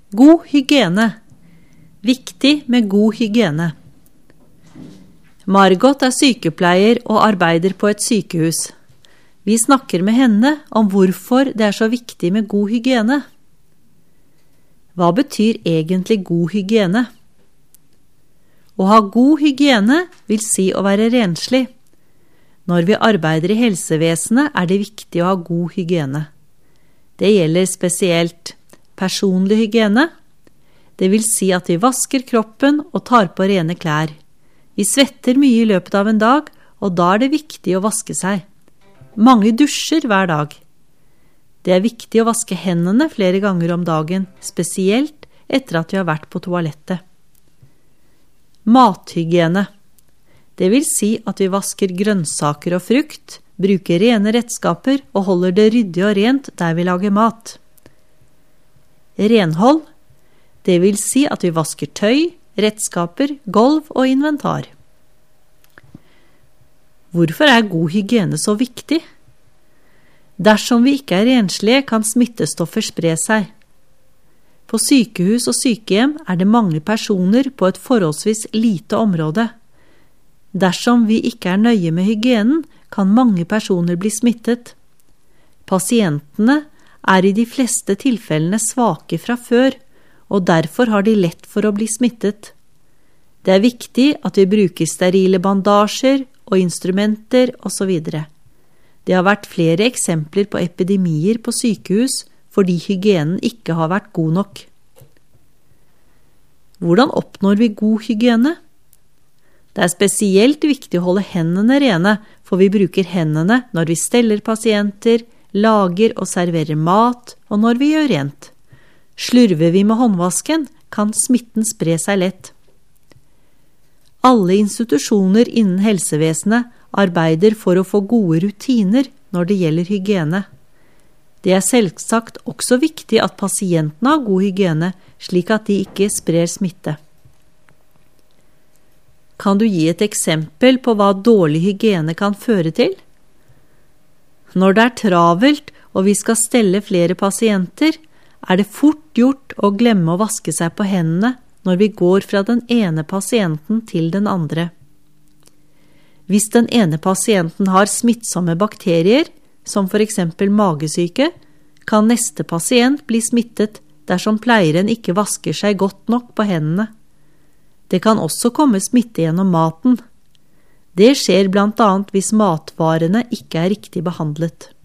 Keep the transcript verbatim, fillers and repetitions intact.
God hygiene. Viktig med god hygiene. Margot er sykepleier og arbeider på et sykehus. Vi snakker med henne om hvorfor det er så viktig med god hygiene. Hva betyr egentlig god hygiene? Å ha god hygiene vil si å være renslig. Når vi arbeider i helsevesenet er det viktig å ha god hygiene. Det gjelder spesielt personlig hygiene. Det vil si at vi vasker kroppen og tar på rene klær. Vi svetter mye i løpet av en dag, og da er det viktig å vaske seg. Mange dusjer hver dag. Det er viktig å vaske hendene flere ganger om dagen, spesielt etter at vi har vært på toalettet. Mathygiene. Det vil si at vi vasker grønnsaker og frukt, bruker rene redskaper og holder det ryddig og rent der vi lager mat. Renhold. Det vil si at vi vasker tøy, redskaper, gulv og inventar. Hvorfor er god hygiene så viktig? Dersom vi ikke er renslige, kan smittestoffer spre seg. På sykehus og sykehjem er det mange personer på et forholdsvis lite område. Dersom vi ikke er nøye med hygienen, kan mange personer bli smittet. Pasientene er i de fleste tilfellene svake fra før, og derfor har de lett for å bli smittet. Det er viktig at vi bruker sterile bandasjer og instrumenter og så videre. Det har vært flere eksempler på epidemier på sykehus fordi hygienen ikke har vært god nok. Hvordan oppnår vi god hygiene? Det er spesielt viktig å holde hendene rene, for vi bruker hendene når vi steller pasienter, lager og serverer mat, og når vi gjør rent. Slurver vi med håndvasken, kan smitten spre seg lett. Alle institusjoner innen helsevesenet arbeider for å få gode rutiner når det gjelder hygiene. Det er selvsagt også viktig at pasientene har god hygiene, slik at de ikke sprer smitte. Kan du gi et eksempel på hva dårlig hygiene kan føre til? Når det er travelt og vi skal stelle flere pasienter, er det fort gjort å glemme å vaske seg på hendene når vi går fra den ene pasienten til den andre. Hvis den ene pasienten har smittsomme bakterier, som for eksempel magesyke, kan neste pasient bli smittet dersom pleieren ikke vasker seg godt nok på hendene. Det kan også komme smitte gjennom maten. Det skjer blant annet hvis matvarene ikke er riktig behandlet.